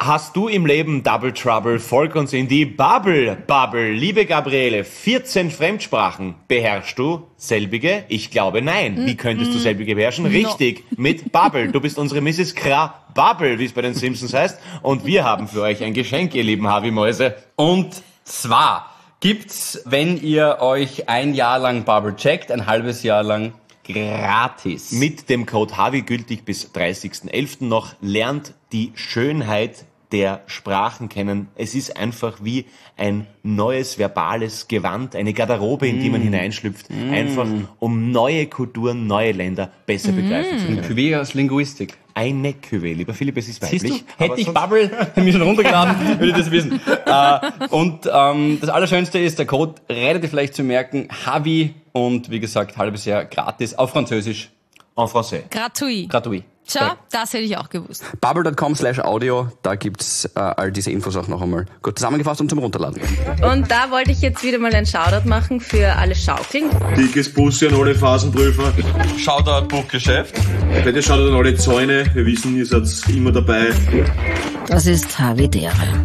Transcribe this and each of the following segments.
Hast du im Leben Double Trouble? Folg uns in die Bubble. Liebe Gabriele, 14 Fremdsprachen. Beherrschst du selbige? Ich glaube nein. Wie könntest du selbige beherrschen? Richtig, mit Bubble. Du bist unsere Mrs. Bubble, wie es bei den Simpsons heißt. Und wir haben für euch ein Geschenk, ihr lieben Harvey-Mäuse. Und zwar gibt's, wenn ihr euch ein Jahr lang Bubble checkt, ein halbes Jahr lang gratis. Mit dem Code Harvey gültig bis 30.11. noch. Lernt die Schönheit der Sprachen kennen. Es ist einfach wie ein neues verbales Gewand, eine Garderobe, in die man hineinschlüpft, einfach um neue Kulturen, neue Länder besser begreifen zu können. Ein Cuvée aus Linguistik. Eine Cuvée, lieber Philipp, es ist weiblich. Siehst du, hätte ich Bubble mir schon runtergeladen, würde ich das wissen. Und das Allerschönste ist, der Code relativ leicht zu merken, Harvey und wie gesagt, halbes Jahr gratis auf Französisch. En français. Gratuit. Tja, das hätte ich auch gewusst. Bubble.com/audio, da gibt's all diese Infos auch noch einmal gut zusammengefasst und zum Runterladen. Und da wollte ich jetzt wieder mal einen Shoutout machen für alle Schaukeln. Dickes Bussi an alle Phasenprüfer. Shoutout Buchgeschäft. Bei dir Shoutout an alle Zäune. Wir wissen, ihr seid immer dabei. Das ist Havidere.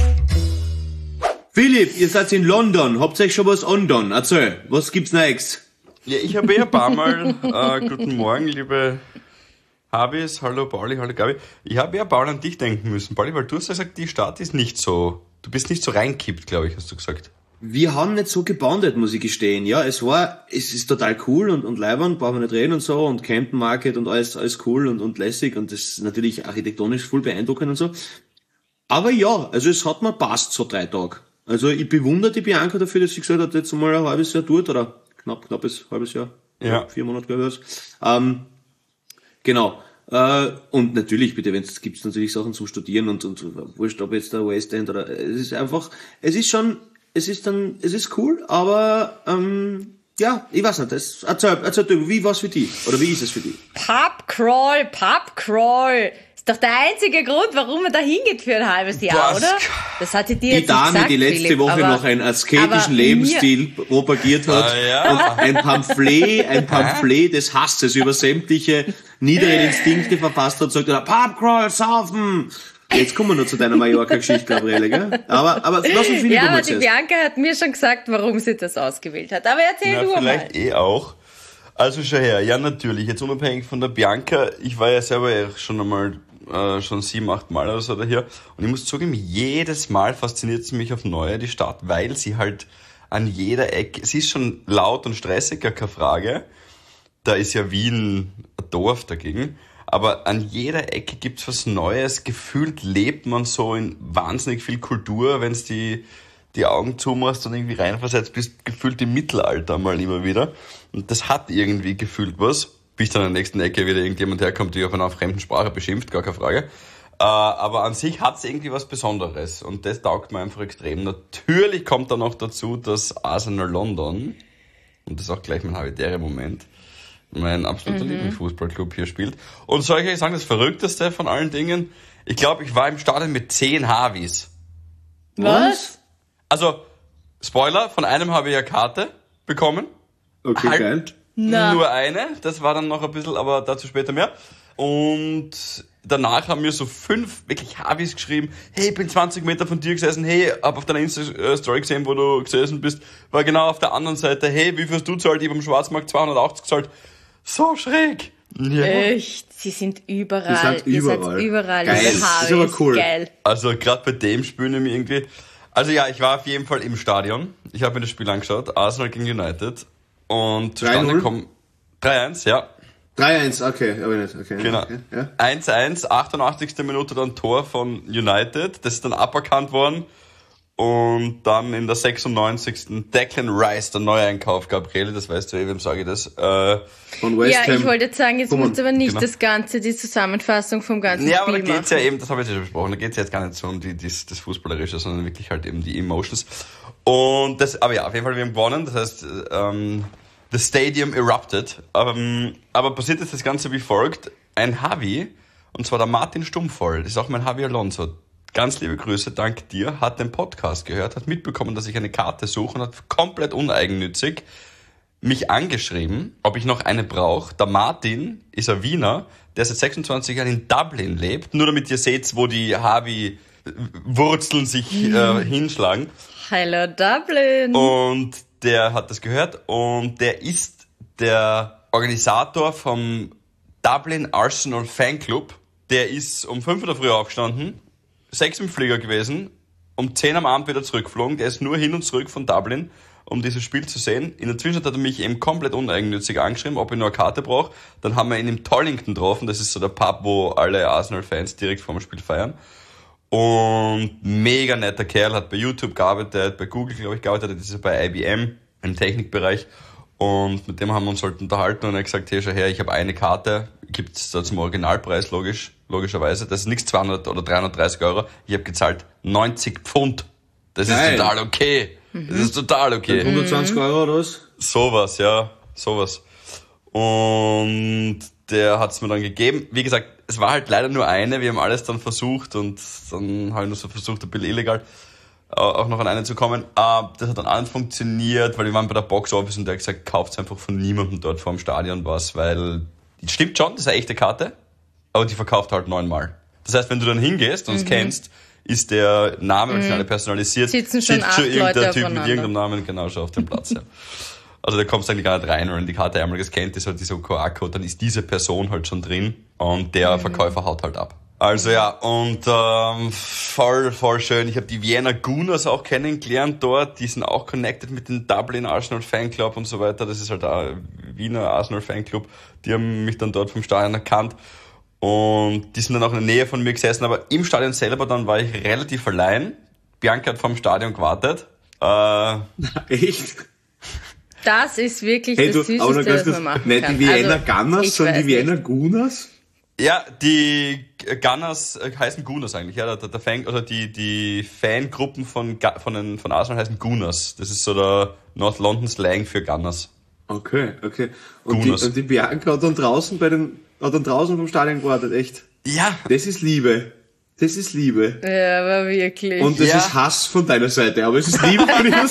Philipp, ihr seid in London. Habt euch schon was undone? Erzähl, was gibt's Neues? Ja, ich habe ein paar Mal, guten Morgen, liebe Habis, hallo Pauli, hallo Gabi. Ich habe ja Paul an dich denken müssen, Pauli, weil du hast gesagt, die Stadt ist nicht so, du bist nicht so reinkippt, glaube ich, hast du gesagt. Wir haben nicht so gebondet, muss ich gestehen. Ja, es ist total cool und leibend, brauchen wir nicht reden und so, und Camden Market und alles cool und lässig, und das ist natürlich architektonisch voll beeindruckend und so. Aber ja, also es hat mir passt, so 3 Tage. Also ich bewundere die Bianca dafür, dass sie gesagt hat, jetzt mal ein halbes Jahr dort, oder knappes halbes Jahr. Ja. 4 Monate, glaube ich. Genau. Und natürlich, bitte, gibt's natürlich Sachen zum Studieren und wurscht, ob jetzt der West End oder, es ist einfach, es ist cool, aber, ja, ich weiß nicht, erzähl du, wie war's für dich? Oder wie ist es für dich? Pubcrawl. Ist doch der einzige Grund, warum man da hingeht für ein halbes Jahr, oder? Das hatte dir jetzt die Dame, gesagt, die letzte Philipp, Woche noch einen asketischen Lebensstil propagiert hat und ein Pamphlet des Hasses über sämtliche niedere Instinkte verfasst hat, sagt, Pubcrawl, saufen! Jetzt kommen wir noch zu deiner Mallorca-Geschichte, Gabriele, gell? Aber lass uns Philipp ja, die Bianca hat mir schon gesagt, warum sie das ausgewählt hat. Aber erzähl du mal. Vielleicht auch. Also schau her, ja natürlich, jetzt unabhängig von der Bianca, ich war ja selber schon einmal, schon 7-8 Mal oder so da hier, und ich muss zugeben, jedes Mal fasziniert sie mich auf Neue, die Stadt, weil sie halt an jeder Ecke, sie ist schon laut und stressig, gar keine Frage, da ist ja Wien ein Dorf dagegen, aber an jeder Ecke gibt's was Neues, gefühlt lebt man so in wahnsinnig viel Kultur, wenn's die Augen zumachst und irgendwie reinversetzt bist, gefühlt im Mittelalter mal immer wieder. Und das hat irgendwie gefühlt was, bis dann an der nächsten Ecke wieder irgendjemand herkommt, der auf einer fremden Sprache beschimpft, gar keine Frage. Aber an sich hat's irgendwie was Besonderes und das taugt mir einfach extrem. Natürlich kommt dann noch dazu, dass Arsenal London, und das ist auch gleich mein habitärer Moment, mein absoluter Lieblingsfußballclub hier spielt. Und soll ich euch sagen, das Verrückteste von allen Dingen, ich glaube, ich war im Stadion mit 10 Harveys. Was? Also, Spoiler, von einem habe ich eine Karte bekommen. Okay, halt geil. Nur eine, das war dann noch ein bisschen, aber dazu später mehr. Und danach haben mir so 5 wirklich Harveys geschrieben, hey, ich bin 20 Meter von dir gesessen, hey, hab auf deiner Insta-Story gesehen, wo du gesessen bist, war genau auf der anderen Seite, hey, wie viel hast du zahlt? Ich hab am Schwarzmarkt 280 gezahlt. So schräg. Ja. Echt? Sie sind überall. Ihr seid überall. Geil. Diese Das ist aber cool. Geil. Also gerade bei dem Spiel nämlich irgendwie. Also ja, ich war auf jeden Fall im Stadion. Ich habe mir das Spiel angeschaut, Arsenal gegen United. Und zustande kommen 3-1, ja. 3-1, okay, aber nicht, okay. Genau. Okay, ja. 1-1, 88. Minute dann Tor von United. Das ist dann aberkannt worden. Und dann in der 96. Declan Rice, der Neueinkauf, Gabriele, das weißt du wem sage ich das. Von West Ham. Ja, ich wollte jetzt sagen, jetzt musst du aber nicht Genau. das Ganze, die Zusammenfassung vom ganzen Ja, aber Spiel da geht's machen. ja eben, das habe ich ja schon besprochen, da geht's ja jetzt gar nicht so um das Fußballerische, sondern wirklich halt eben die Emotions. Und das, aber ja, auf jeden Fall, wir haben gewonnen, das heißt, the stadium erupted. Aber passiert ist das Ganze wie folgt, ein Harvey, und zwar der Martin Stummvoll, das ist auch mein Harvey Alonso. Ganz liebe Grüße, dank dir, hat den Podcast gehört, hat mitbekommen, dass ich eine Karte suche und hat komplett uneigennützig mich angeschrieben, ob ich noch eine brauche. Der Martin ist ein Wiener, der seit 26 Jahren in Dublin lebt. Nur damit ihr seht, wo die Harvey Wurzeln sich hinschlagen. Hello Dublin. Und der hat das gehört und der ist der Organisator vom Dublin Arsenal Fanclub. Der ist um 5 in der Früh aufgestanden, 6 im Flieger gewesen, um 10 am Abend wieder zurückgeflogen. Der ist nur hin und zurück von Dublin, um dieses Spiel zu sehen. In der Zwischenzeit hat er mich eben komplett uneigennützig angeschrieben, ob ich nur eine Karte brauche. Dann haben wir ihn im Tollington getroffen. Das ist so der Pub, wo alle Arsenal-Fans direkt vor dem Spiel feiern. Und mega netter Kerl, hat bei YouTube gearbeitet, bei Google, glaube ich, gearbeitet, das ist bei IBM im Technikbereich. Und mit dem haben wir uns halt unterhalten und er hat gesagt, hey, schau her, ich habe eine Karte, gibt's da zum Originalpreis, logischerweise. Das ist nichts 200 oder 330 Euro. Ich habe gezahlt 90 Pfund. Das ist total okay. Das ist total okay. 120 Euro oder was? Sowas, ja, sowas. Und der hat's mir dann gegeben. Wie gesagt, es war halt leider nur eine. Wir haben alles dann versucht und dann habe ich nur so versucht, ein bisschen illegal auch noch an eine zu kommen. Das hat dann auch nicht funktioniert, weil wir waren bei der Box Office und der hat gesagt, kauft's einfach von niemandem dort vor dem Stadion was, weil, stimmt schon, das ist eine echte Karte, aber die verkauft halt 9-mal. Das heißt, wenn du dann hingehst und es kennst, ist der Name schon alle personalisiert. Sitzen schon 8 Leute irgendein Typ mit aufeinander. irgendeinem Namen genau schon auf dem Platz, ja. Also da kommst du eigentlich gar nicht rein, wenn die Karte einmal gescannt ist, halt dieser QR-Code, dann ist diese Person halt schon drin und der Verkäufer haut halt ab. Also ja, und voll schön. Ich habe die Vienna Gunners auch kennengelernt dort. Die sind auch connected mit dem Dublin Arsenal Fanclub und so weiter. Das ist halt ein Wiener Arsenal Fanclub. Die haben mich dann dort vom Stadion erkannt. Und die sind dann auch in der Nähe von mir gesessen. Aber im Stadion selber dann war ich relativ allein. Bianca hat vom Stadion gewartet. Echt? Das ist wirklich Hey, das Süßeste, was man machen nicht kann. die Vienna Also, Gunners, ich sondern die weiß Vienna nicht. Gunners? Ja, die Gunners heißen Gunners eigentlich. Ja, der Fan, oder die Fangruppen von Arsenal heißen Gunners. Das ist so der North London Slang für Gunners. Okay. Gunners. Und die Bianca hat dann draußen vom Stadion gewartet, echt? Ja. Das ist Liebe. Ja, aber wirklich. Und das ist Hass von deiner Seite, aber es ist Liebe von dir.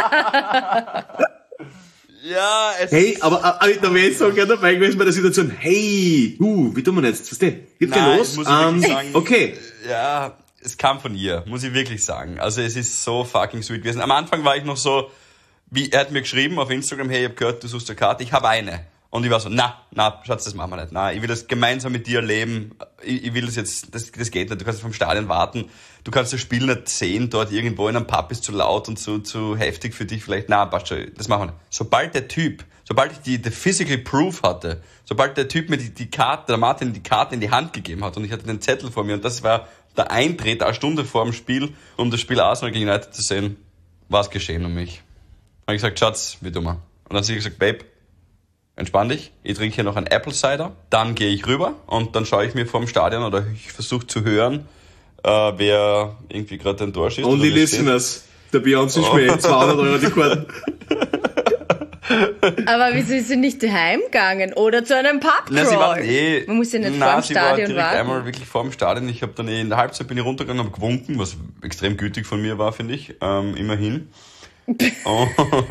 Ja, Hey, aber da wäre ich so gerne dabei gewesen bei der Situation, hey, wie tun wir jetzt? Was denn? Geht gleich Nein, los? muss ich wirklich sagen. Okay. Ja, es kam von ihr, muss ich wirklich sagen. Also es ist so fucking sweet gewesen. Am Anfang war ich noch so, er hat mir geschrieben auf Instagram, hey, ich hab gehört, du suchst eine Karte, ich habe eine. Und ich war so, na, Schatz, das machen wir nicht. Na, ich will das gemeinsam mit dir erleben. Ich will das jetzt, das geht nicht. Du kannst vom Stadion warten. Du kannst das Spiel nicht sehen dort irgendwo in einem Pub, ist zu laut und zu heftig für dich vielleicht. Na, passt schon, das machen wir nicht. Sobald ich die Physical Proof hatte, sobald der Typ mir der Martin die Karte in die Hand gegeben hat und ich hatte den Zettel vor mir und das war der Eintritt eine Stunde vor dem Spiel, um das Spiel Arsenal gegen United zu sehen, war es geschehen um mich. Habe ich gesagt, Schatz, wie tun wir? Und dann hat sie gesagt, Babe, entspann dich, ich trinke hier noch einen Apple Cider, dann gehe ich rüber und dann schaue ich mir vorm Stadion oder ich versuche zu hören, wer irgendwie gerade ein Tor schießt. Only listeners. Der Beyoncé spielt 200 Euro die Karten. Aber wieso ist sie nicht heimgegangen oder zu einem Na, sie war, Pubcrawl? Man muss ja nicht vor dem sie war Stadion direkt warten. einmal wirklich vor dem Stadion. Ich habe dann in der Halbzeit bin ich runtergegangen und habe gewunken, was extrem gütig von mir war, finde ich, immerhin. Und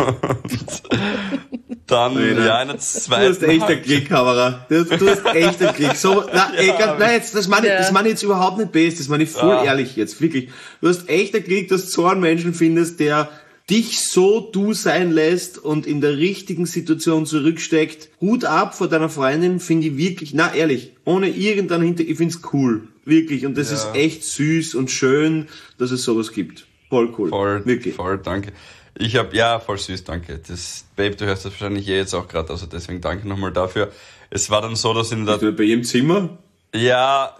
dann, ja, in der zweiten Du hast echt einen Krieg, Kamera. Du hast echt einen Krieg. So, das meine ich jetzt überhaupt nicht best, das meine ich voll ehrlich jetzt, wirklich. Du hast echt einen Krieg, dass du so einen Menschen findest, der dich so du sein lässt und in der richtigen Situation zurücksteckt. Hut ab vor deiner Freundin, finde ich wirklich, ehrlich, ohne irgendeinen Hintergrund, ich find's cool. Wirklich. Und das ist echt süß und schön, dass es sowas gibt. Voll cool. Voll, danke. Voll süß, danke. Babe, du hörst das wahrscheinlich jetzt auch gerade, also deswegen danke nochmal dafür. Es war dann so, dass in der... Bist du bei ihrem Zimmer? Ja,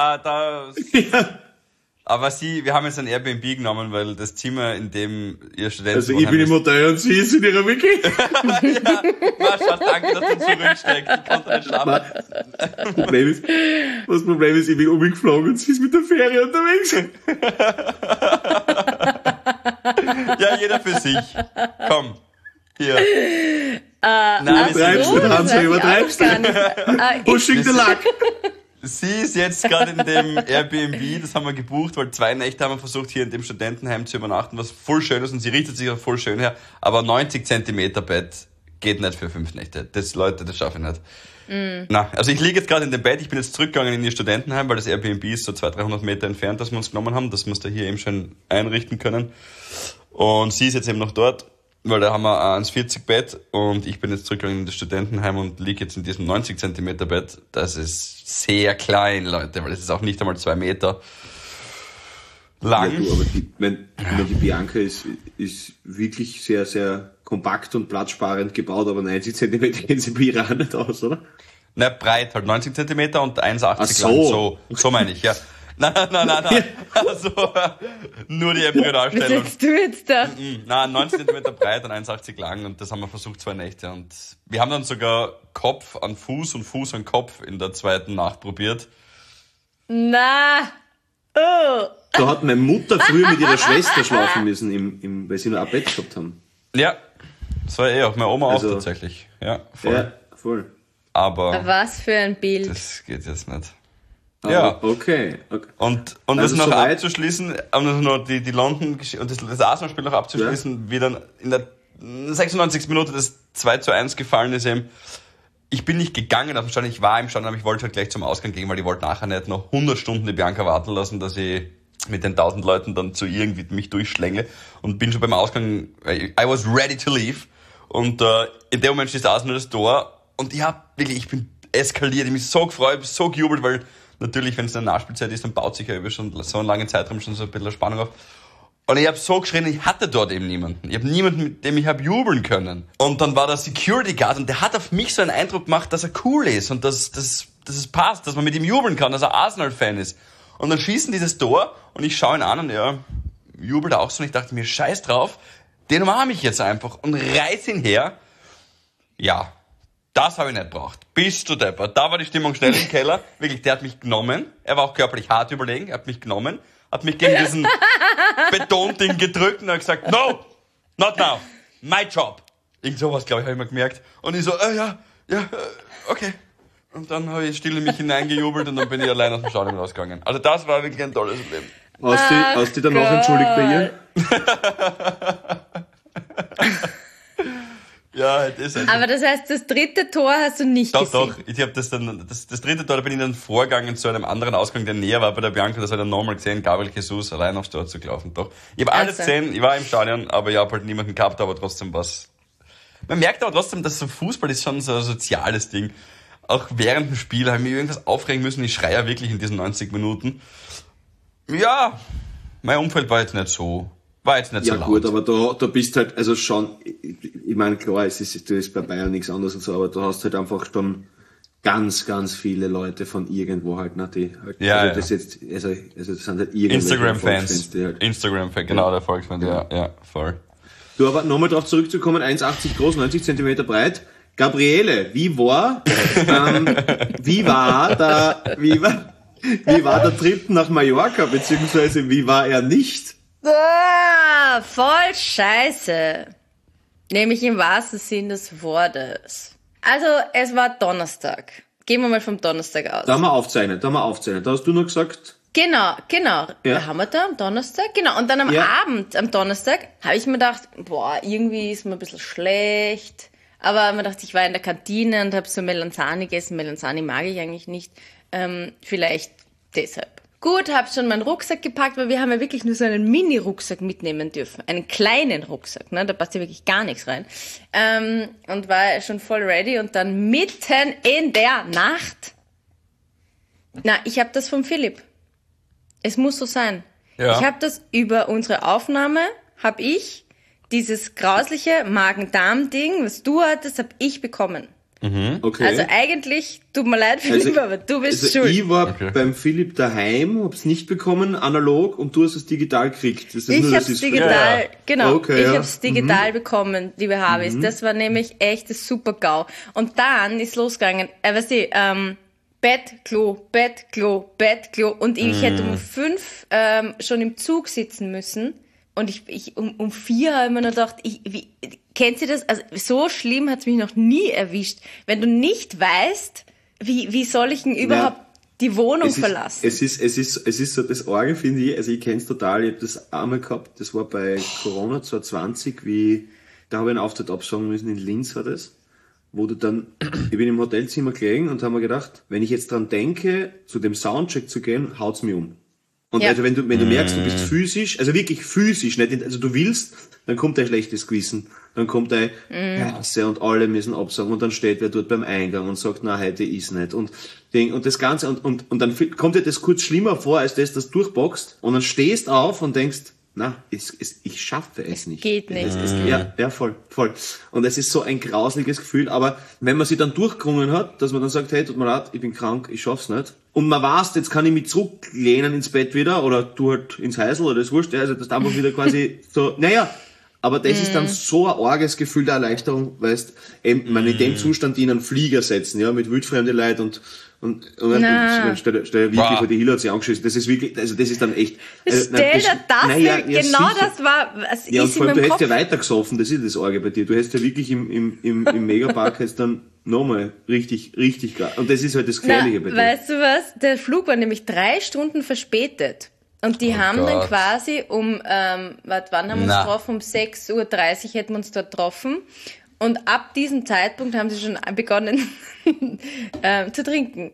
aber wir haben jetzt ein Airbnb genommen, weil das Zimmer, in dem ihr Studenten... Also ich bin im Hotel und sie ist in ihrer Wiki. Schatz, danke, dass du zurücksteckst. Ich konnte nicht schlafen. Das Problem ist, ich bin umgeflogen und sie ist mit der Fähre unterwegs. Ja, jeder für sich. Komm, hier. Übertreibst du. Pushing the luck. Sie ist jetzt gerade in dem Airbnb, das haben wir gebucht, weil 2 Nächte haben wir versucht, hier in dem Studentenheim zu übernachten, was voll schön ist und sie richtet sich auch voll schön her, aber 90 Zentimeter Bett geht nicht für 5 Nächte. Das schaffe ich nicht. Na, also ich liege jetzt gerade in dem Bett, ich bin jetzt zurückgegangen in ihr Studentenheim, weil das Airbnb ist so 200-300 Meter entfernt, dass wir uns genommen haben, dass wir uns da hier eben schön einrichten können. Und sie ist jetzt eben noch dort, weil da haben wir ein 1,40 Bett und ich bin jetzt zurückgegangen in das Studentenheim und liege jetzt in diesem 90 Zentimeter Bett. Das ist sehr klein, Leute, weil das ist auch nicht einmal 2 Meter lang. Ja, du, aber die Bianca ist wirklich sehr, sehr kompakt und platzsparend gebaut, aber 90 Zentimeter gehen sie bei ihr auch nicht aus, oder? Na, breit halt 90 Zentimeter und 1,80 so. lang. So meine ich, ja. Nein. Also, nur die Embryonalstellung. Was sagst du jetzt da? Nein, 90 Zentimeter breit und 1,80 lang und das haben wir versucht 2 Nächte und wir haben dann sogar Kopf an Fuß und Fuß an Kopf in der zweiten Nacht probiert. Na, oh. Da hat meine Mutter früher mit ihrer Schwester schlafen müssen, weil sie nur ein Bett gehabt haben. Ja, das war auch meine Oma Also, auch tatsächlich. Ja, voll. Ja, voll. Aber Was für ein Bild. das geht jetzt nicht. Aber Ja. Okay. Und Also das noch soweit- abzuschließen, um noch die London und das Arsenal-Spiel noch abzuschließen, wie dann in der 96. Minute das 2:1 gefallen ist eben. Ich bin nicht gegangen auf den Stadion, ich war im Stadion, aber ich wollte halt gleich zum Ausgang gehen, weil ich wollte nachher nicht noch 100 Stunden die Bianca warten lassen, dass ich mit den 1000 Leuten dann zu irgendwie mich durchschlängle und bin schon beim Ausgang, I was ready to leave und in dem Moment schießt Arsenal das Tor und ich bin eskaliert, ich hab mich so gefreut, so gejubelt, weil natürlich, wenn es eine Nachspielzeit ist, dann baut sich ja über schon so einen langen Zeitraum schon so ein bisschen Spannung auf. Und ich habe so geschrien, ich hatte dort eben niemanden. Ich habe niemanden, mit dem ich habe jubeln können. Und dann war der Security Guard und der hat auf mich so einen Eindruck gemacht, dass er cool ist und dass es passt, dass man mit ihm jubeln kann, dass er Arsenal-Fan ist. Und dann schießen dieses Tor und ich schaue ihn an und er jubelt auch so und ich dachte mir, scheiß drauf, den umarme ich jetzt einfach und reiß ihn her. Ja, das habe ich nicht gebraucht. Bist du deppert. Da war die Stimmung schnell im Keller. Wirklich, der hat mich genommen. Er war auch körperlich hart überlegen. Er hat mich genommen, hat mich gegen diesen Betonding gedrückt und hat gesagt, no, not now, my job. Irgend sowas, glaube ich, habe ich mir gemerkt. Und ich so, okay. Und dann habe ich still in mich hineingejubelt und dann bin ich allein aus dem Stadion rausgegangen. Also das war wirklich ein tolles Leben. Hast du danach entschuldigt bei ihr? Ja, das ist Aber das heißt, das dritte Tor hast du nicht gesehen? Doch. Ich habe das dritte Tor, da bin ich dann vorgegangen zu einem anderen Ausgang, der näher war bei der Bianca, das hat er nochmal gesehen, Gabriel Jesus allein aufs Tor zu laufen. Doch. Ich habe alles gesehen, ich war im Stadion, aber ich habe halt niemanden gehabt, aber trotzdem was. Man merkt aber trotzdem, dass so Fußball ist schon so ein soziales Ding. Auch während dem Spiel habe ich mich irgendwas aufregen müssen, ich schreie ja wirklich in diesen 90 Minuten. Ja, mein Umfeld war jetzt nicht so laut. Ja gut, aber da bist halt, also schon, ich meine, klar, das ist bei Bayern nichts anderes und so, aber du hast halt einfach schon ganz, ganz viele Leute von irgendwo halt, ne, die halt, das jetzt, also das sind halt irgendwelche Instagram-Fans. Halt. Instagram-Fan, genau, der Volksfan, ja, voll. Du, aber nochmal drauf zurückzukommen, 1,80 groß, 90 Zentimeter breit. Gabriele, wie war der Trip nach Mallorca, beziehungsweise wie war er nicht? Voll scheiße. Nämlich im wahrsten Sinn des Wortes. Also, es war Donnerstag. Gehen wir mal vom Donnerstag aus. Da haben wir aufzeichnet. Da hast du nur gesagt... Genau. Ja. Haben wir da am Donnerstag? Genau. Und dann am Abend, am Donnerstag, habe ich mir gedacht, irgendwie ist mir ein bisschen schlecht. Aber mir dachte, ich war in der Kantine und habe so Melanzani gegessen. Melanzani mag ich eigentlich nicht. Vielleicht deshalb. Gut, habe schon meinen Rucksack gepackt, weil wir haben ja wirklich nur so einen Mini-Rucksack mitnehmen dürfen. Einen kleinen Rucksack, ne? Da passt ja wirklich gar nichts rein. Und war schon voll ready und dann mitten in der Nacht... ich habe das vom Philipp. Es muss so sein. Ja. Ich habe das über unsere Aufnahme, dieses grausliche Magen-Darm-Ding, was du hattest, habe ich bekommen. Okay. Also eigentlich, tut mir leid, Philipp, aber du bist schuld. Ich war beim Philipp daheim, hab's nicht bekommen, analog, und du hast es digital gekriegt. Ich hab's digital, genau. Okay, ich hab's digital bekommen, liebe Harvis. Das war nämlich echt das super GAU. Und dann ist losgegangen, Bett, Klo. Und ich hätte um 5 schon im Zug sitzen müssen. Und ich um 4 habe ich mir noch gedacht, kennt ihr das? Also so schlimm hat's mich noch nie erwischt. Wenn du nicht weißt, wie soll ich denn überhaupt die Wohnung verlassen? Es ist so das Orgel, finde ich. Also ich kenn's total. Ich habe das einmal gehabt. Das war bei Corona 2020, wie Da habe ich einen Auftritt absagen müssen, in Linz war das, wo du dann, ich bin im Hotelzimmer gelegen und habe mir gedacht, wenn ich jetzt dran denke, zu dem Soundcheck zu gehen, haut's mich um. Und also wenn du merkst, du bist physisch, also wirklich physisch, nicht, also du willst, dann kommt ein schlechtes Gewissen, dann kommt ein Hasse und alle müssen absagen und dann steht wer dort beim Eingang und sagt, na, heute ist nicht und das Ganze und dann kommt dir das kurz schlimmer vor, als das durchboxt und dann stehst auf und denkst, na, ich schaffe es nicht. Geht nicht. Ja, voll. Und es ist so ein grausliches Gefühl, aber wenn man sich dann durchgerungen hat, dass man dann sagt, hey, tut mir leid, ich bin krank, ich schaff's nicht. Und man weiß, jetzt kann ich mich zurücklehnen ins Bett wieder, oder du halt ins Häusl, oder das wurscht, also das ist einfach wieder quasi so, naja, aber das ist dann so ein arges Gefühl der Erleichterung, weißt, eben, man in dem Zustand in einen Flieger setzen, ja, mit wildfremde Leuten und stell dir wirklich vor, die Hila hat sich angeschissen. Das ist wirklich, also das ist dann echt. Stell dir das genau das war, was ja, und ist vor allem, in meinem du Kopf. hättest ja weiter gesoffen, das ist das Arge bei dir. Du hättest ja wirklich im Megapark jetzt dann nochmal richtig geil. Und das ist halt das Gefährliche bei dir. Weißt du was? Der Flug war nämlich 3 Stunden verspätet. Und die haben dann quasi wann haben wir uns getroffen? Um 6:30 Uhr hätten wir uns dort getroffen. Und ab diesem Zeitpunkt haben sie schon begonnen zu trinken.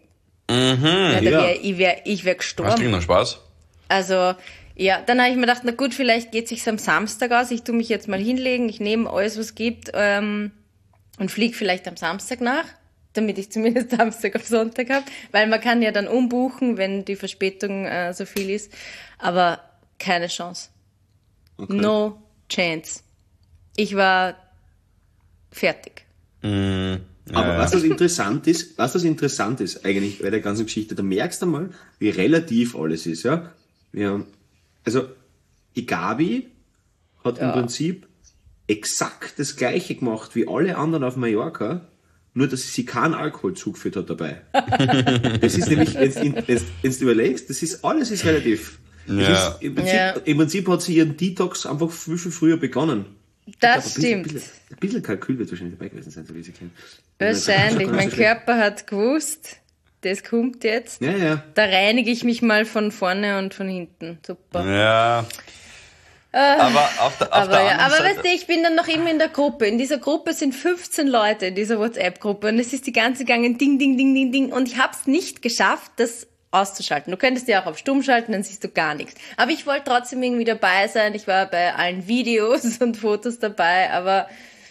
Ich wär gestorben. Das klingt noch Spaß. Also, ja, dann habe ich mir gedacht, na gut, vielleicht geht sich's am Samstag aus. Ich tue mich jetzt mal hinlegen, ich nehme alles, was gibt, und fliege vielleicht am Samstag nach, damit ich zumindest Samstag auf Sonntag habe. Weil man kann ja dann umbuchen, wenn die Verspätung so viel ist. Aber keine Chance. Okay. No chance. Ich war fertig. Aber was das interessant ist eigentlich bei der ganzen Geschichte, da merkst du mal, wie relativ alles ist, ja. Also, die Gabi hat im Prinzip exakt das Gleiche gemacht wie alle anderen auf Mallorca, nur dass sie keinen Alkohol zugeführt hat dabei. Das ist nämlich, wenn du überlegst, alles ist relativ. Ja. Im Prinzip hat sie ihren Detox einfach viel früher begonnen. Das stimmt. Ein bisschen Kalkül wird wahrscheinlich dabei gewesen sein, so wie sie kennen. Wahrscheinlich. Mein Körper hat gewusst, das kommt jetzt. Ja. Da reinige ich mich mal von vorne und von hinten. Super. Ja. Aber auf der anderen Seite, weißt du, ich bin dann noch immer in der Gruppe. In dieser Gruppe sind 15 Leute, in dieser WhatsApp-Gruppe. Und es ist die ganze gegangen, ding, ding, ding, ding, ding. Und ich habe es nicht geschafft, das auszuschalten. Du könntest ja auch auf Stumm schalten, dann siehst du gar nichts. Aber ich wollte trotzdem irgendwie dabei sein. Ich war bei allen Videos und Fotos dabei, aber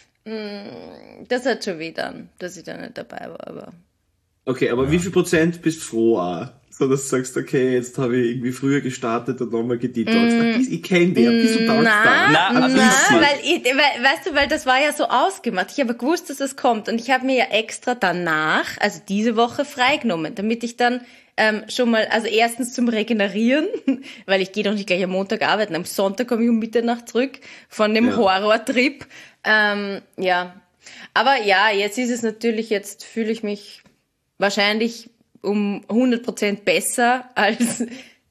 das hat schon weh dann, dass ich da nicht dabei war. Aber okay, aber wie viel Prozent bist froh auch? So, dass du sagst, okay, jetzt habe ich irgendwie früher gestartet und nochmal gedetoxt. Ich kenne dich, ein bisschen dauert weil das war ja so ausgemacht. Ich habe gewusst, dass es kommt und ich habe mir ja extra danach, also diese Woche freigenommen, damit ich dann schon mal, also erstens zum Regenerieren, weil ich gehe doch nicht gleich am Montag arbeiten, am Sonntag komme ich um Mitternacht zurück von dem Horrortrip. Aber ja, jetzt ist es natürlich, jetzt fühle ich mich wahrscheinlich um 100% besser als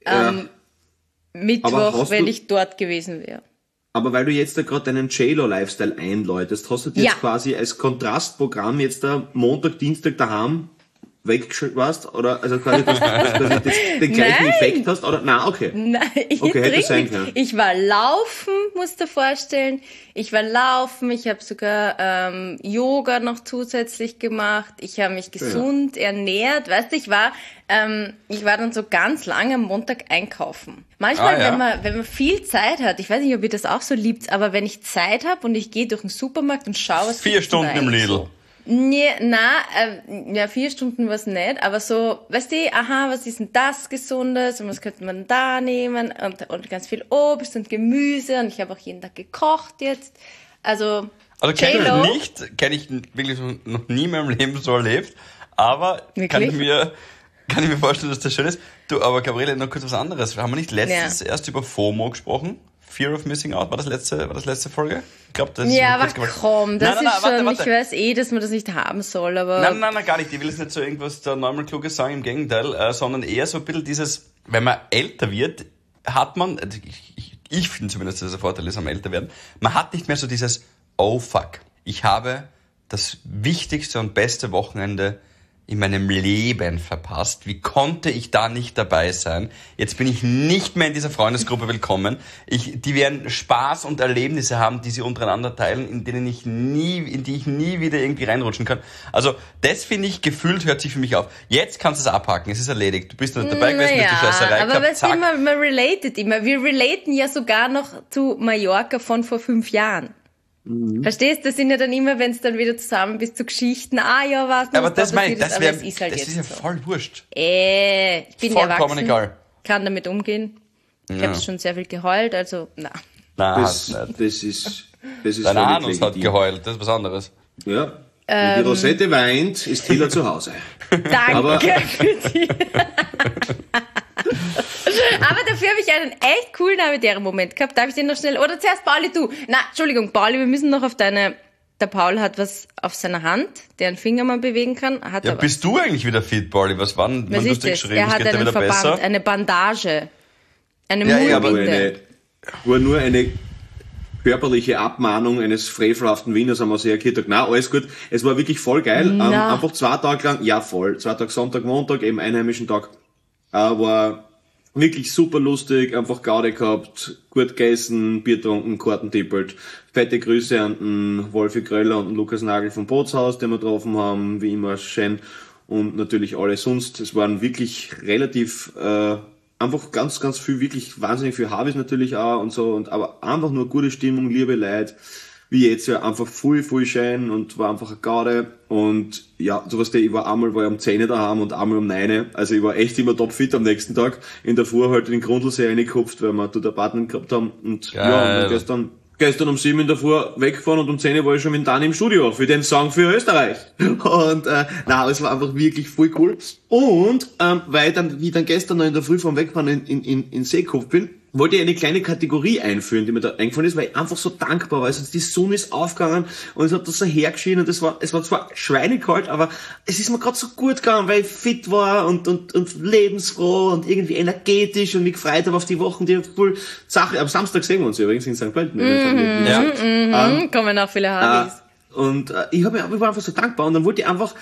Mittwoch, wenn ich dort gewesen wäre. Aber weil du jetzt da gerade deinen J-Lo-Lifestyle einläutest, hast du dir jetzt quasi als Kontrastprogramm jetzt da Montag, Dienstag daheim weggeschickt warst? Oder also quasi, dass du den gleichen Effekt hast? Oder? Nein, okay. Nein, ich war laufen, musst du dir vorstellen. Ich war laufen, ich habe sogar Yoga noch zusätzlich gemacht. Ich habe mich gesund ernährt. Weißt du, ich war dann so ganz lange am Montag einkaufen. Manchmal, wenn man viel Zeit hat, ich weiß nicht, ob ihr das auch so liebt, aber wenn ich Zeit habe und ich gehe durch den Supermarkt und schaue, was 4 Stunden im Lidl. So. Nee, 4 Stunden war's nicht, aber so, weißt du, was ist denn das Gesundes und was könnte man da nehmen und ganz viel Obst und Gemüse und ich habe auch jeden Tag gekocht jetzt, also kenne ich wirklich noch nie in meinem Leben so erlebt, aber kann ich mir vorstellen, dass das schön ist. Du, aber Gabriele, noch kurz was anderes. Haben wir nicht letztens erst über FOMO gesprochen? Fear of Missing Out, war das letzte Folge? Ich glaube, das ist ich weiß dass man das nicht haben soll, aber... Nein, gar nicht. Ich will jetzt nicht so irgendwas da normal Kluges sagen, im Gegenteil, sondern eher so ein bisschen dieses, wenn man älter wird, hat man, ich finde zumindest, dass der Vorteil ist am Älterwerden, man hat nicht mehr so dieses, oh fuck, ich habe das wichtigste und beste Wochenende in meinem Leben verpasst. Wie konnte ich da nicht dabei sein? Jetzt bin ich nicht mehr in dieser Freundesgruppe willkommen. Die werden Spaß und Erlebnisse haben, die sie untereinander teilen, in die ich nie wieder irgendwie reinrutschen kann. Also, das finde ich, gefühlt hört sich für mich auf. Jetzt kannst du es abhaken, es ist erledigt. Du bist nicht dabei gewesen, mit der Scheißerei. Aber weißt du, man relatet immer. Wir relaten ja sogar noch zu Mallorca von vor 5 Jahren. Verstehst du? Das sind ja dann immer, wenn es dann wieder zusammen bist, so Geschichten. Ja, was? Aber das meine ich, das ist ja voll wurscht. Ich bin erwachsen, egal. kann damit umgehen. Ich habe schon sehr viel geheult, also na. Das ist deine Anus hat geheult, das ist was anderes. Ja. Wenn die Rosette weint, ist Hiller zu Hause. Danke für die. Aber dafür habe ich einen echt coolen Habitäre-Moment gehabt. Darf ich den noch schnell... Oder zuerst Pauli, du. Entschuldigung, Pauli, wir müssen noch auf deine... Der Paul hat was auf seiner Hand, der einen Finger mal bewegen kann. Bist du eigentlich wieder fit, Pauli? Was hast du geschrieben? Er hat einen Verband, besser? Eine Bandage. Eine Mullbinde. War nur eine körperliche Abmahnung eines frevelhaften Wieners, haben wir sehr erklärt. Nein, alles gut. Es war wirklich voll geil. Einfach 2 Tage lang, 2 Tage Sonntag, Montag, eben einheimischen Tag. War wirklich super lustig, einfach Gaude gehabt, gut gegessen, Bier getrunken, Karten tippelt. Fette Grüße an den Wolfi Gröller und den Lukas Nagel vom Bootshaus, den wir getroffen haben, wie immer schön. Und natürlich alle sonst. Es waren wirklich relativ, einfach ganz, ganz viel, wirklich wahnsinnig viel Habis natürlich auch und so, aber einfach nur gute Stimmung, liebe Leute. Wie jetzt ja einfach voll schön und war einfach eine Garde. Und ja, so was ich war ich um 10 daheim und einmal um 9. Also ich war echt immer topfit am nächsten Tag. In der Früh halt in den Grundlsee reingekupft, weil wir dort ein Apartment gehabt haben. Und geil. Ja, und gestern um 7 in der Früh weggefahren und um 10 war ich schon mit Dani im Studio für den Song für Österreich. Und es war einfach wirklich voll cool. Und weil wie ich dann gestern noch in der Früh vom Wegfahren in Seekopf bin, wollte ich eine kleine Kategorie einführen, die mir da eingefallen ist, weil ich einfach so dankbar war. Also die Sonne ist aufgegangen und es hat das so hergeschienen und es war zwar schweinekalt, aber es ist mir gerade so gut gegangen, weil ich fit war und lebensfroh und irgendwie energetisch und mich gefreut habe auf die Wochen, die voll Sache. Am Samstag sehen wir uns übrigens in St. Pölten. Kommen auch viele Habis. Und ich war einfach so dankbar und dann wollte ich einfach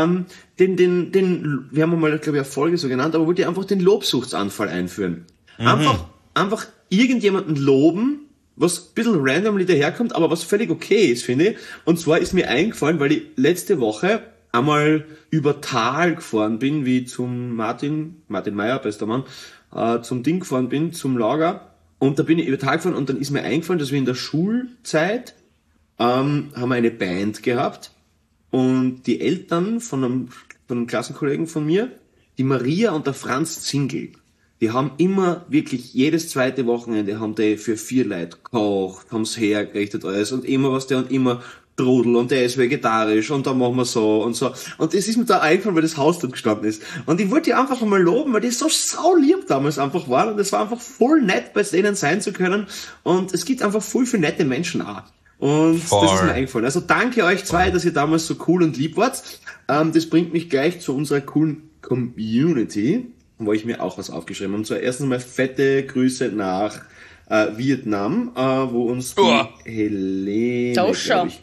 wir haben mal, glaube ich, eine Folge so genannt, aber wollte ich einfach den Lobsuchtsanfall einführen. Einfach irgendjemanden loben, was ein bisschen randomly daherkommt, aber was völlig okay ist, finde ich. Und zwar ist mir eingefallen, weil ich letzte Woche einmal über Tal gefahren bin, wie zum Martin Meyer, bester Mann, zum Ding gefahren bin, zum Lager. Und da bin ich über Tal gefahren und dann ist mir eingefallen, dass wir in der Schulzeit haben wir eine Band gehabt und die Eltern von einem Klassenkollegen von mir, die Maria und der Franz Zingel, die haben immer wirklich jedes zweite Wochenende haben die für 4 Leute gekocht, haben's hergerichtet alles und immer was der und immer Trudel und der ist vegetarisch und dann machen wir so und so. Und das ist mir da eingefallen, weil das Haus dort gestanden ist. Und ich wollte die einfach mal loben, weil die so saulieb damals einfach waren und es war einfach voll nett, bei denen sein zu können. Und es gibt einfach voll viele nette Menschen auch. Und das ist mir eingefallen. Also danke euch zwei, dass ihr damals so cool und lieb wart. Das bringt mich gleich zu unserer coolen Community, wo ich mir auch was aufgeschrieben habe. Und zwar erstens mal fette Grüße nach Vietnam, wo uns die Helene, glaube ich,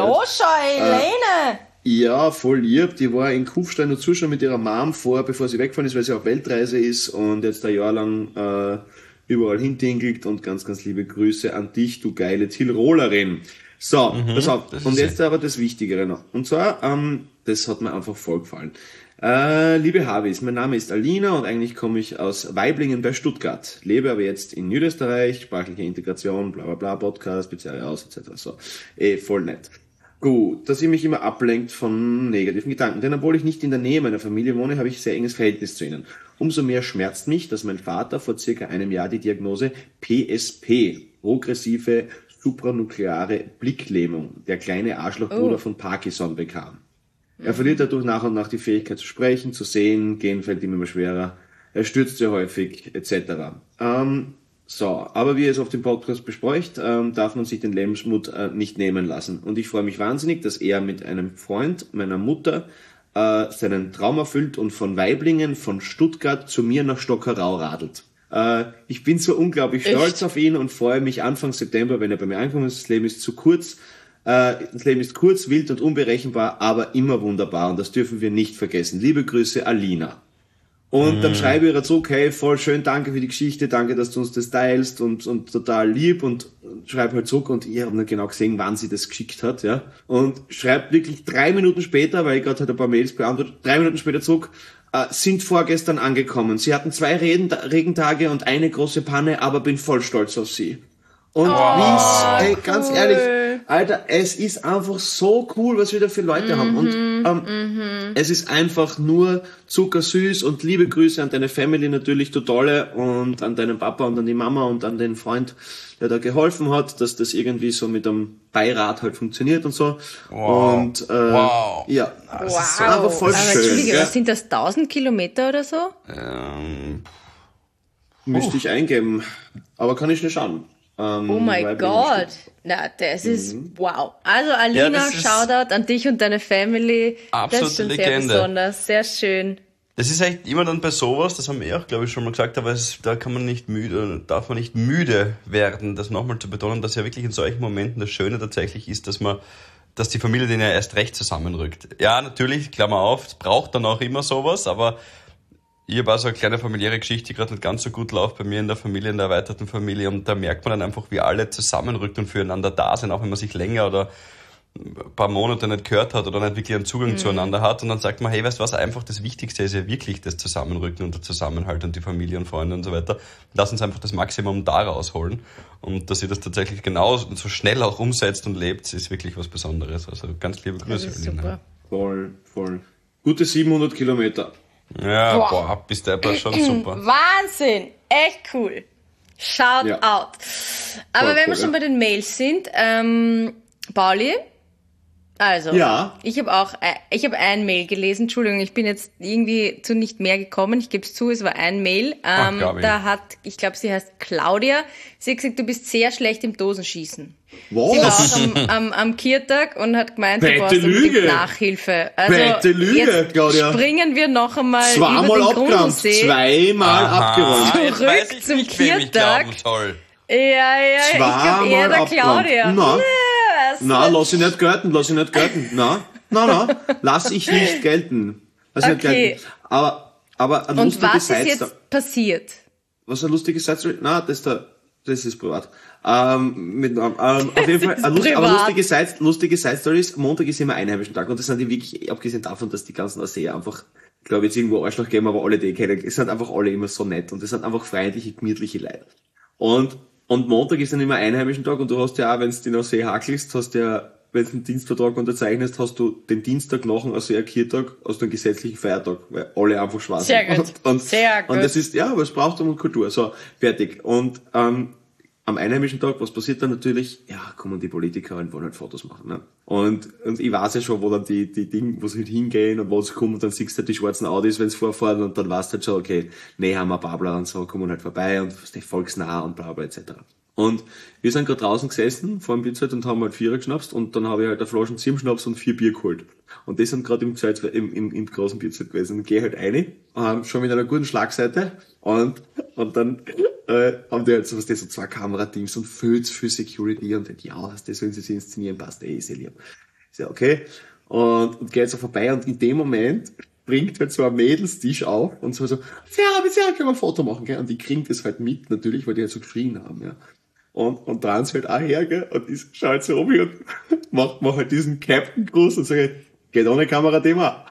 Helene! Ja, voll lieb. Die war in Kufstein und zuschauen mit ihrer Mom bevor sie weggefahren ist, weil sie auf Weltreise ist und jetzt ein Jahr lang überall hintingelt. Und ganz, ganz liebe Grüße an dich, du geile Tirolerin. So, pass auf. Und jetzt aber das Wichtigere noch. Und zwar, das hat mir einfach voll gefallen. Liebe Havis, mein Name ist Alina und eigentlich komme ich aus Weiblingen bei Stuttgart. Lebe aber jetzt in Niederösterreich, sprachliche Integration, bla bla bla, Podcast, Pizzeria aus, etc. So, voll nett. Gut, dass ihr mich immer ablenkt von negativen Gedanken, denn obwohl ich nicht in der Nähe meiner Familie wohne, habe ich ein sehr enges Verhältnis zu ihnen. Umso mehr schmerzt mich, dass mein Vater vor circa einem Jahr die Diagnose PSP, progressive supranukleare Blicklähmung, der kleine Arschlochbruder von Parkinson, bekam. Er verliert dadurch nach und nach die Fähigkeit zu sprechen, zu sehen, gehen fällt ihm immer schwerer, er stürzt sehr häufig, etc. Aber wie ihr es auf dem Podcast besprecht, darf man sich den Lebensmut nicht nehmen lassen. Und ich freue mich wahnsinnig, dass er mit einem Freund meiner Mutter seinen Traum erfüllt und von Weiblingen, von Stuttgart zu mir nach Stockerau radelt. Ich bin so unglaublich stolz auf ihn und freue mich Anfang September, wenn er bei mir ankommt. Das Leben ist zu kurz, Das Leben ist kurz, wild und unberechenbar, aber immer wunderbar. Und das dürfen wir nicht vergessen. Liebe Grüße, Alina. Und dann schreibe ich ihr zurück, hey, voll schön, danke für die Geschichte, danke, dass du uns das teilst und total lieb, und schreibe halt zurück, und ich habe nicht genau gesehen, wann sie das geschickt hat, ja. Und schreibt wirklich 3 Minuten später, weil ich gerade halt ein paar Mails beantwortet, 3 Minuten später zurück, sind vorgestern angekommen. Sie hatten 2 Regentage und eine große Panne, aber bin voll stolz auf sie. Und ey, ganz ehrlich, Alter, es ist einfach so cool, was wir da für Leute haben. Und es ist einfach nur zuckersüß, und liebe Grüße an deine Family natürlich, du Tolle, und an deinen Papa und an die Mama und an den Freund, der da geholfen hat, dass das irgendwie so mit einem Beirat halt funktioniert und so. Wow. Und ja, es ist einfach voll schön. Entschuldige, was sind das, 1000 Kilometer oder so? Müsste ich eingeben, aber kann ich nicht schauen. Oh mein Gott. Na, das ist wow. Also Alina, das ist Shoutout an dich und deine Family. Absolute Das ist schon Legende. sehr besonders, sehr schön. Das ist echt immer dann bei sowas, das haben wir auch, glaube ich, schon mal gesagt, aber da kann man nicht darf man nicht müde werden, das nochmal zu betonen, dass ja wirklich in solchen Momenten das Schöne tatsächlich ist, dass die Familie den ja erst recht zusammenrückt. Ja, natürlich, Klammer auf, es braucht dann auch immer sowas, aber ich habe auch so eine kleine familiäre Geschichte, die gerade nicht ganz so gut läuft bei mir in der Familie, in der erweiterten Familie, und da merkt man dann einfach, wie alle zusammenrückt und füreinander da sind, auch wenn man sich länger oder ein paar Monate nicht gehört hat oder nicht wirklich einen Zugang zueinander hat, und dann sagt man, hey, weißt du was, einfach das Wichtigste ist ja wirklich das Zusammenrücken und der Zusammenhalt und die Familie und Freunde und so weiter. Lass uns einfach das Maximum da rausholen, und dass ihr das tatsächlich genau und so schnell auch umsetzt und lebt, ist wirklich was Besonderes. Also ganz liebe Grüße. Das ist super. Voll. Gute 700 Kilometer. Ja, boah, bist du aber schon super. Wahnsinn, echt cool. Shout out. Aber wenn wir schon bei den Mails sind, Pauli, also, ich habe ein Mail gelesen, Entschuldigung, ich bin jetzt irgendwie zu nicht mehr gekommen, ich gebe es zu, es war ein Mail, da hat, ich glaube, sie heißt Claudia, sie hat gesagt, du bist sehr schlecht im Dosenschießen. Was? Sie war auch am Kiertag und hat gemeint, du brauchst Lüge. Nachhilfe. Also Fette Lüge, jetzt Claudia. springen wir noch einmal Zweimal über den abgeräumt. Grundsee. Zweimal abgeräumt. Jetzt weiß ich zum nicht, wem ich Kiertag. glauben soll. Ja, ich glaube eher der Claudia. Na, lass ich nicht gelten. Na, lass ich nicht gelten. Okay. Aber ein Und lustiges was ist jetzt passiert? Was ein lustiges Side-Story? Na, das ist privat. Auf jeden Fall, lustige Side-Story ist, Montag ist immer einheimischen Tag, und das sind die wirklich, abgesehen davon, dass die ganzen Ausseher einfach, ich glaube jetzt irgendwo Arschloch geben, aber alle die kennen, es sind einfach alle immer so nett, und es sind einfach freundliche, gemütliche Leute. Und Montag ist dann immer einheimischen Tag, und du hast ja auch, wenn du den Aussee hakelst, hast ja, wenn du einen Dienstvertrag unterzeichnest, hast du den Dienstag nach dem Aussee-Kiertag, hast du einen gesetzlichen Feiertag, weil alle einfach schwarz sind. Sehr gut. Sehr gut. Und das ist, ja, aber es braucht um Kultur. So, fertig. Und, am einheimischen Tag, was passiert dann natürlich? Ja, kommen die Politiker und wollen halt Fotos machen, ne? Und ich weiß ja schon, wo dann die Dinge, wo sie halt hingehen und wo sie kommen, und dann siehst du halt die schwarzen Audis, wenn sie vorfahren, und dann weißt du halt schon, okay, Nehammer, Babler und so, kommen halt vorbei und volksnah und bla bla etc. Und wir sind gerade draußen gesessen vor dem Bierzelt und haben halt 4 geschnapst, und dann habe ich halt eine Flasche Zimtschnaps und 4 Bier geholt. Und das sind gerade im großen Bierzelt gewesen. Und gehe halt rein, schon mit einer guten Schlagseite, und dann haben die halt so 2 Kamerateams und viel Security, und ja, das sollen sie sich inszenieren, passt sehr lieb. Ist ja okay. Und geht so vorbei, und in dem Moment bringt halt so ein Mädelstisch auf und so, können wir ein Foto machen, gell? Und die kriegen das halt mit, natürlich, weil die halt so geschrien haben, ja. Und dran ist halt auch her, gell? Und ich schau halt so um und mach halt diesen Captain-Gruß und sage, geht ohne Kamera-Thema.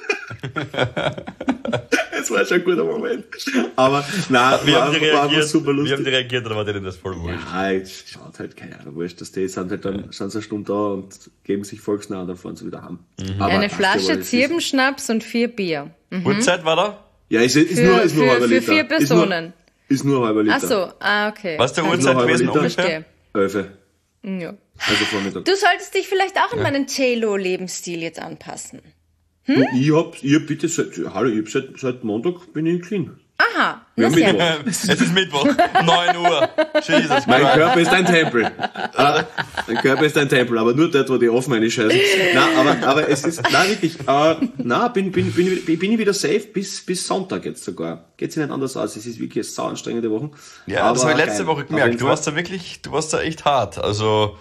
Es war schon ein guter Moment. Aber, nein, war einfach super lustig. Wie haben die reagiert, oder war denen das voll wurscht? Ja, jetzt schaut halt, keine Ahnung, wurscht, dass die sind halt dann, sind sie eine Stunde da und geben sich volksnah, und dann fahren sie wieder heim. Aber eine Flasche Zirbenschnaps und 4 Bier. Uhrzeit war da? Ja, ist nur halber Liter. Für 4 Personen. Ist nur halber Liter. Ach so, okay. Was ist der Uhrzeit gewesen ungefähr? 11. Ja. Also Vormittag. Du solltest dich vielleicht auch an meinen JLo-Lebensstil jetzt anpassen. Ich hab seit Montag bin ich clean. Aha, Ja, na sehr Mittwoch. gut. Es ist Mittwoch, 9 Uhr. Jesus Mein Christ. Körper ist ein Tempel. Mein Körper ist ein Tempel, aber nur dort, wo die offen meine Scheiße. Aber es ist, wirklich, bin ich wieder safe bis Sonntag jetzt sogar. Geht sich nicht anders aus. Es ist wirklich eine sau anstrengende Woche. Ja, das habe ich letzte Woche gemerkt. Du warst da echt hart. Also,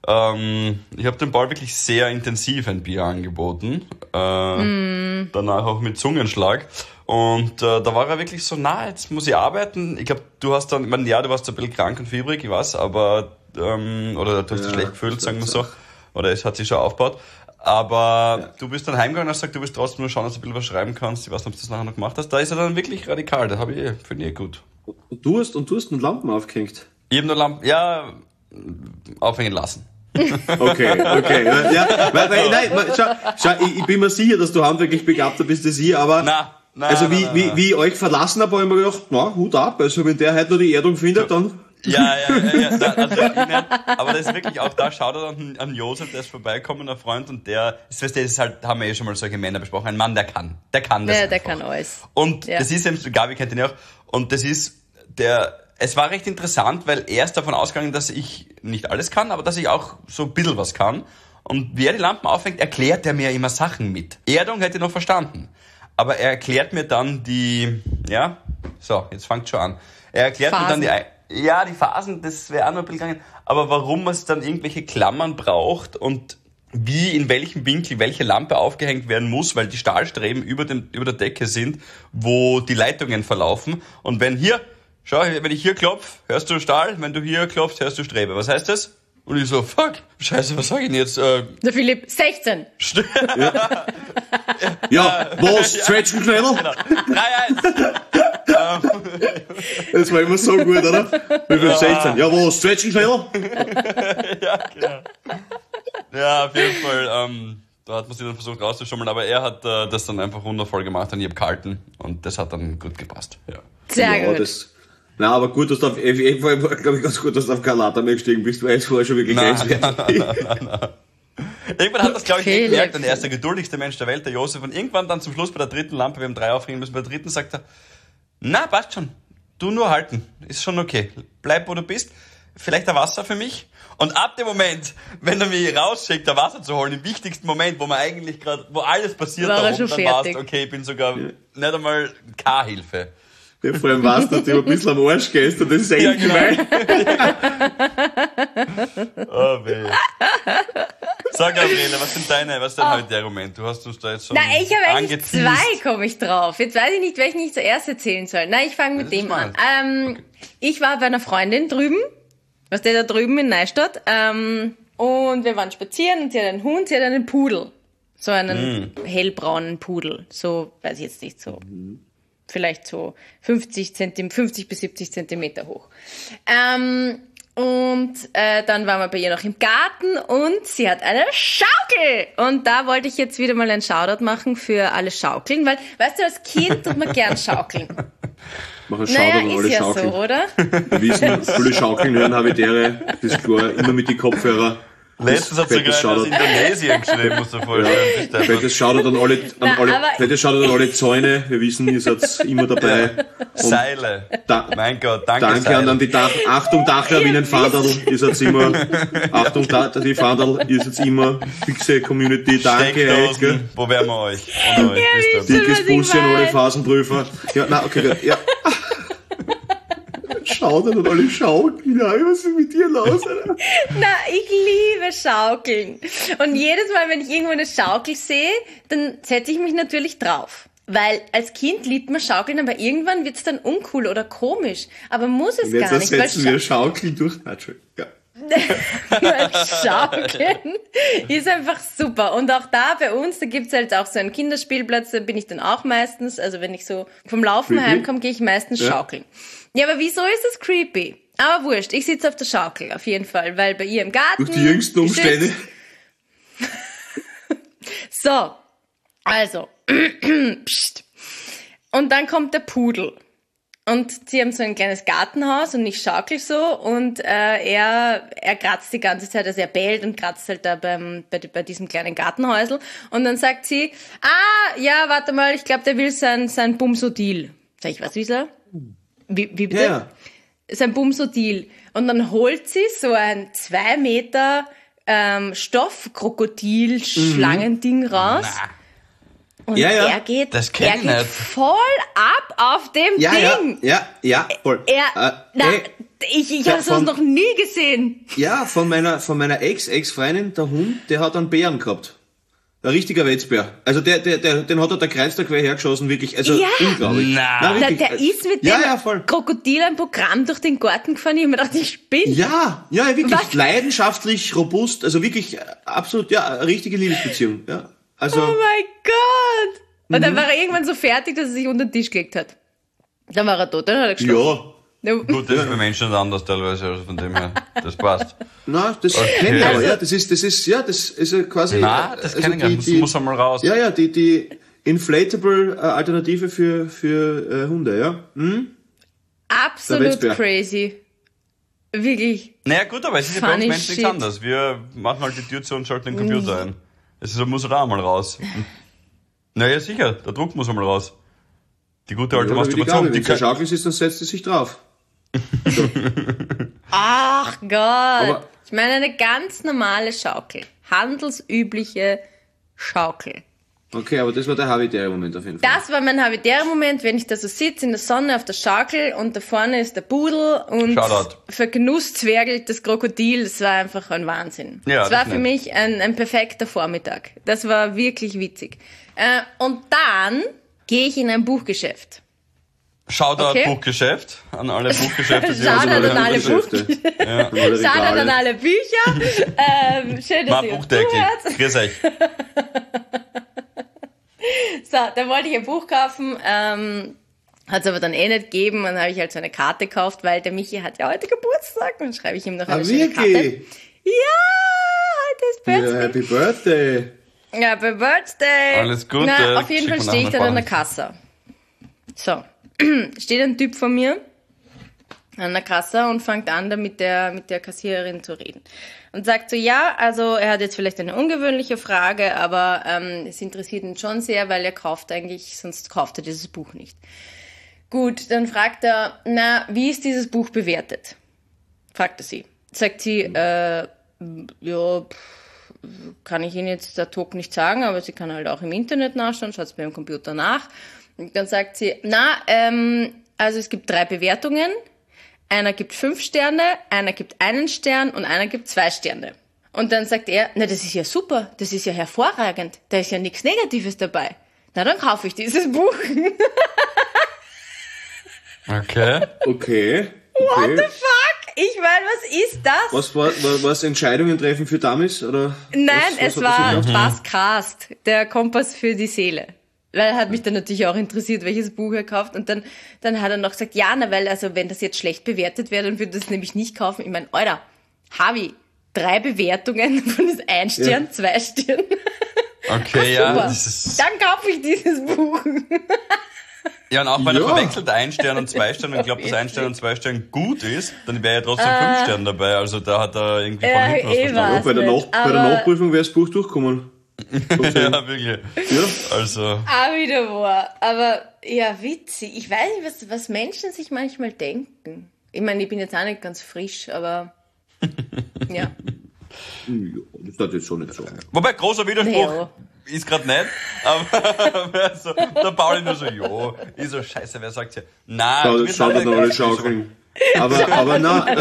Ich habe dem Paul wirklich sehr intensiv ein Bier angeboten. Danach auch mit Zungenschlag. Und da war er wirklich so, jetzt muss ich arbeiten. Ich glaube, du hast dann, du warst ein bisschen krank und fiebrig, ich weiß, aber, oder du hast dich schlecht gefühlt, sagen wir so. Oder es hat sich schon aufgebaut. Aber du bist dann heimgegangen und hast gesagt, du willst trotzdem nur schauen, dass du ein bisschen was schreiben kannst. Ich weiß nicht, ob du das nachher noch gemacht hast. Da ist er dann wirklich radikal, das finde ich gut. Und du hast einen Lampen aufgehängt? Ich habe nur Lampen, aufhängen lassen. Okay. Ja, nein, schau, ich bin mir sicher, dass du handwerklich begabter bist als ich, aber Nein, wie ich euch verlassen habe, habe ich mir gedacht, Hut ab, also wenn der heute noch die Erdung findet, dann... Ja, aber das ist wirklich auch da, schaut er dann an Josef, der ist vorbeikommen, ein Freund, und das ist halt, haben wir schon mal solche Männer besprochen, ein Mann, der kann das. Ja, der kann alles. Und das ist eben, Gabi kennt ihn ja auch, und das ist es war recht interessant, weil er ist davon ausgegangen, dass ich nicht alles kann, aber dass ich auch so ein bisschen was kann. Und wie er die Lampen aufhängt, erklärt er mir immer Sachen mit. Erdung hätte ich noch verstanden. Aber er erklärt mir dann jetzt fängt schon an. Er erklärt Phasen. mir dann die Phasen, das wäre auch noch ein bisschen gegangen. Aber warum man dann irgendwelche Klammern braucht und wie, in welchem Winkel welche Lampe aufgehängt werden muss, weil die Stahlstreben über der Decke sind, wo die Leitungen verlaufen. Und wenn ich hier klopfe, hörst du Stahl, wenn du hier klopfst, hörst du Strebe. Was heißt das? Und ich so, fuck, scheiße, was sag ich denn jetzt? Der Philipp, 16. Ja, was? Zwetschgenknödel? Genau. 3-1. Das war immer so gut, oder? Wie viel 16? Ja, was? Zwetschgenknödel? Ja, genau. Ja, auf jeden Fall, da hat man sich dann versucht rauszuschummeln, aber er hat das dann einfach wundervoll gemacht und ich habe gehalten und das hat dann gut gepasst. Ja. Sehr gut. Aber gut, dass du glaube ich, ganz gut, dass du auf kein Later mehr gestiegen bist, weil es vorher schon wirklich grenzwertig. Nein. Irgendwann hat das, glaube ich, gemerkt, und er ist der geduldigste Mensch der Welt, der Josef, und irgendwann dann zum Schluss bei der dritten Lampe, wir haben 3 aufhängen müssen, bei der dritten sagt er, passt schon, du nur halten, ist schon okay, bleib wo du bist, vielleicht ein Wasser für mich? Und ab dem Moment, wenn er mich rausschickt, ein Wasser zu holen, im wichtigsten Moment, wo man eigentlich gerade, wo alles passiert war darum, dann warst du, okay, ich bin sogar nicht einmal K-Hilfe. Ja, vor allem weißt du, dass du ein bisschen am Arsch gehst und das ist echt gemein. Oh weh. Sag, Gabriele, was ist dein heute Argument? Du hast uns da jetzt schon ich habe eigentlich 2, komme ich drauf. Jetzt weiß ich nicht, welchen ich zuerst erzählen soll. Ich fange mit dem an. Ich war bei einer Freundin drüben, da drüben in Neustadt, und wir waren spazieren und sie hat einen Hund, sie hat einen Pudel. So einen hellbraunen Pudel. So, weiß ich jetzt nicht, so... Vielleicht so 50 bis 70 Zentimeter hoch. Dann waren wir bei ihr noch im Garten und sie hat eine Schaukel. Und da wollte ich jetzt wieder mal einen Shoutout machen für alle Schaukeln, weil, weißt du, als Kind tut man gern schaukeln. Mach einen Shoutout an alle ist ja Schaukeln. so, oder? Wir wissen, viele Schaukeln hören Habitäre, das ist klar, immer mit die Kopfhörer. Letztens hat sogar einer aus Indonesien geschrieben, musst du dir vorstellen. Ja. Fettes Shoutout an alle Zäune. Wir wissen, ihr seid immer dabei. Und Seile. Mein Gott, danke Seile. An die Achtung, Dachlawinenfahndal. Ihr seid immer, Achtung, die Fahndal, ihr seid immer fixe Community. Danke euch. Wo wären wir euch? Ohne euch. Dickes Bussi an alle Phasenprüfer. Ja, okay, gut. Ja. Schaukeln und alle Schaukeln. Was ist mit dir los? Alter? Ich liebe Schaukeln. Und jedes Mal, wenn ich irgendwo eine Schaukel sehe, dann setze ich mich natürlich drauf. Weil als Kind liebt man Schaukeln, aber irgendwann wird's dann uncool oder komisch. Aber muss es gar nicht. Jetzt setzen wir Schaukeln durch. Ja. Weil Schaukeln ist einfach super. Und auch da bei uns, da gibt's halt auch so einen Kinderspielplatz, da bin ich dann auch meistens, also wenn ich so vom Laufen heimkomme, gehe ich meistens schaukeln. Ja, aber wieso ist das creepy? Aber wurscht, ich sitze auf der Schaukel, auf jeden Fall, weil bei ihr im Garten... Durch die jüngsten Umstände. So, also, pst. Und dann kommt der Pudel. Und sie haben so ein kleines Gartenhaus und ich schaukel so und er kratzt die ganze Zeit, also er bellt und kratzt halt da bei diesem kleinen Gartenhäusl. Und dann sagt sie, ja, warte mal, ich glaube, der will sein Bumsodil. Sag ich, was will er? Wie bitte? Ja. Sein Bumsodil. Und dann holt sie so ein 2 Meter Stoffkrokodil-Schlangending raus. Und er geht voll ab auf dem Ding. Ja, voll. Ich habe sowas noch nie gesehen. Ja, von meiner Ex-Freundin, der Hund, der hat einen Bären gehabt. Ein richtiger Wetzbär. Also den hat der Kreis da quer hergeschossen, wirklich. Also unglaublich. Nein, der ist mit dem Krokodil ein Programm durch den Garten gefahren. Ich habe mir gedacht, ich spinne. Ja, wirklich leidenschaftlich, robust, also wirklich absolut, eine richtige Liebesbeziehung. Ja, also. Oh mein Gott! Und dann war er irgendwann so fertig, dass er sich unter den Tisch gelegt hat. Dann war er tot, dann hat er gestorben. Ja. Gut, das ist bei Menschen anders teilweise, also von dem her, das passt. Nein, das kennt ich aber, ja, das ist quasi... Nein, das kann ich gar nicht, das muss einmal raus. Ja, die inflatable Alternative für Hunde, ja. Absolut crazy. Wirklich. Naja gut, aber es ist ja bei uns Menschen nichts anderes. Wir machen halt die Tür zu und schalten den Computer ein. Es muss halt auch mal raus. Naja, sicher, der Druck muss einmal raus. Die gute alte Masturbation. Wenn es Schaukel ist, dann setzt es sich drauf. So. Ach Gott. Aber ich meine eine ganz normale Schaukel. Handelsübliche Schaukel. Okay, aber das war der habitäre Moment auf jeden Fall. Das war mein habitärer Moment, wenn ich da so sitze in der Sonne auf der Schaukel und da vorne ist der Pudel und vergenusszwergelt das Krokodil. Das war einfach ein Wahnsinn. Ja, das war für mich ein perfekter Vormittag. Das war wirklich witzig. Und dann gehe ich in ein Buchgeschäft. Shoutout Buchgeschäft an alle Buchgeschäfte. Shoutout an alle Buchgeschäfte. Ja. Shoutout an alle Bücher. Schön, dass ihr uns zuhört. Grüß euch. So, dann wollte ich ein Buch kaufen, hat es aber dann nicht gegeben. Und dann habe ich halt so eine Karte gekauft, weil der Michi hat ja heute Geburtstag. Und dann schreibe ich ihm noch eine schöne Karte. Ja, heute ist Birthday. Ja, Happy Birthday. Happy Birthday. Alles Gute. Na, auf jeden Fall stehe ich dann an der Kasse. So, steht ein Typ vor mir an der Kasse und fängt an, da mit der Kassiererin zu reden. Und sagt so, ja, also er hat jetzt vielleicht eine ungewöhnliche Frage, aber es interessiert ihn schon sehr, weil er kauft eigentlich, sonst kauft er dieses Buch nicht. Gut, dann fragt er, na, wie ist dieses Buch bewertet? Fragt er sie. Sagt sie, kann ich Ihnen jetzt ad hoc nicht sagen, aber sie kann halt auch im Internet nachschauen, schaut es beim Computer nach. Und dann sagt sie, also es gibt 3 Bewertungen. Einer gibt 5 Sterne, einer gibt 1 Stern und einer gibt 2 Sterne. Und dann sagt er, na, das ist ja super, das ist ja hervorragend, da ist ja nichts Negatives dabei. Na, dann kaufe ich dieses Buch. Okay. What the fuck? Ich meine, was ist das? Was Entscheidungen treffen für Dummies? Oder nein, es war Fastcast, der Kompass für die Seele. Weil er hat mich dann natürlich auch interessiert, welches Buch er kauft. Und dann hat er noch gesagt, ja, na, weil, also, wenn das jetzt schlecht bewertet wäre, dann würde er das nämlich nicht kaufen. Ich meine, Alter, Harvey, 3 Bewertungen von das 1 Stern, 2 Stern. Okay, ja. Dann kaufe ich dieses Buch. Ja, und auch wenn er verwechselt 1 Stern und 2 Sterne und glaubt, dass 1 Stern und 2 Sterne gut ist, dann wäre ja trotzdem 5 Sterne dabei. Also da hat er irgendwie von hinten was verstanden. Bei der Nachprüfung wäre das Buch durchgekommen. Ja, wirklich. Ja. Also. Wieder wahr. Aber ja, witzig. Ich weiß nicht, was Menschen sich manchmal denken. Ich meine, ich bin jetzt auch nicht ganz frisch, aber ja. Das ist jetzt schon nicht so. Wobei, großer Widerspruch ist gerade nicht, aber so, der Pauli nur so, ich so, scheiße, wer sagt ja? Nein, schaut dann alle schaukeln. Aber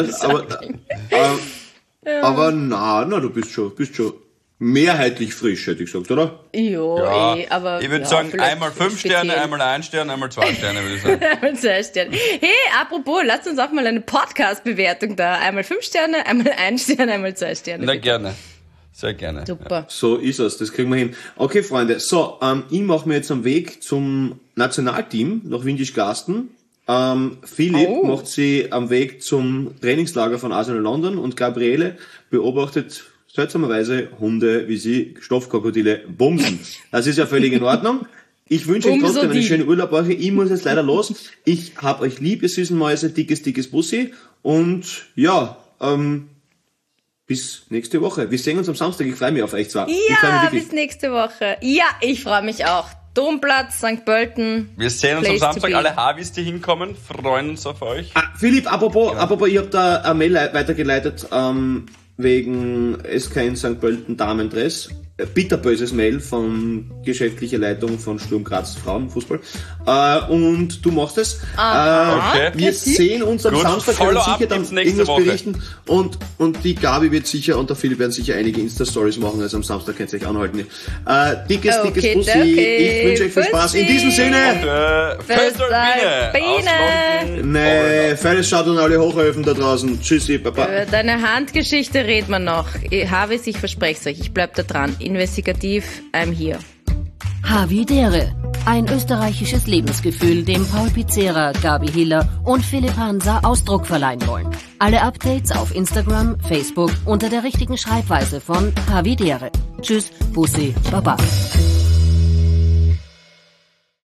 du bist schon mehrheitlich frisch, hätte ich gesagt, oder? Ja, aber... Ich würde sagen, einmal 5 Sterne, einmal 1 Stern, einmal 2 Sterne, würde ich sagen. Einmal 2 Sterne. Hey, apropos, lasst uns auch mal eine Podcast-Bewertung da. Einmal 5 Sterne, einmal 1 Stern, einmal 2 Sterne. Na, gerne. Sehr gerne. Super. So ist es, das kriegen wir hin. Okay, Freunde, so, ich mache mir jetzt am Weg zum Nationalteam nach Windischgarsten. Philipp macht sie am Weg zum Trainingslager von Arsenal London und Gabriele beobachtet seltsamerweise Hunde, wie sie Stoffkrokodile bumsen. Das ist ja völlig in Ordnung. Ich wünsche euch trotzdem eine schöne Urlaubwoche. Ich muss jetzt leider los. Ich hab euch lieb, ihr süßen Mäuse. Dickes Bussi. Und ja, bis nächste Woche. Wir sehen uns am Samstag. Ich freue mich auf euch zwar. Ja, bis nächste Woche. Ja, ich freue mich auch. Domplatz, St. Pölten. Wir sehen uns am Samstag. Alle Harvis, die hinkommen, freuen uns auf euch. Philipp, apropos, ich habe da eine Mail weitergeleitet, wegen SK in St. Pölten Damendress. bitterböses Mail von geschäftlicher Leitung von Sturm Graz Frauenfußball. Und du machst es. Okay. Wir sehen uns am Gut, Samstag, werden Follow-up sicher dann gibt's nächste irgendwas Woche. berichten. Und die Gabi wird sicher und der Philipp werden sicher einige Insta-Stories machen, also am Samstag könnt ihr euch anhalten. Dickes Bussi. Ich wünsche euch viel Spaß. In diesem Sinne. Biene. Nee, feines Schaut an alle Hochhöfen da draußen. Tschüssi, Baba. Über deine Handgeschichte reden wir noch. Havis, ich verspreche es euch, ich bleib da dran. Investigativ, I'm here. Havidere. Ein österreichisches Lebensgefühl, dem Paul Pizzera, Gabi Hiller und Philipp Hansa Ausdruck verleihen wollen. Alle Updates auf Instagram, Facebook unter der richtigen Schreibweise von Havidere. Tschüss, Bussi, Baba.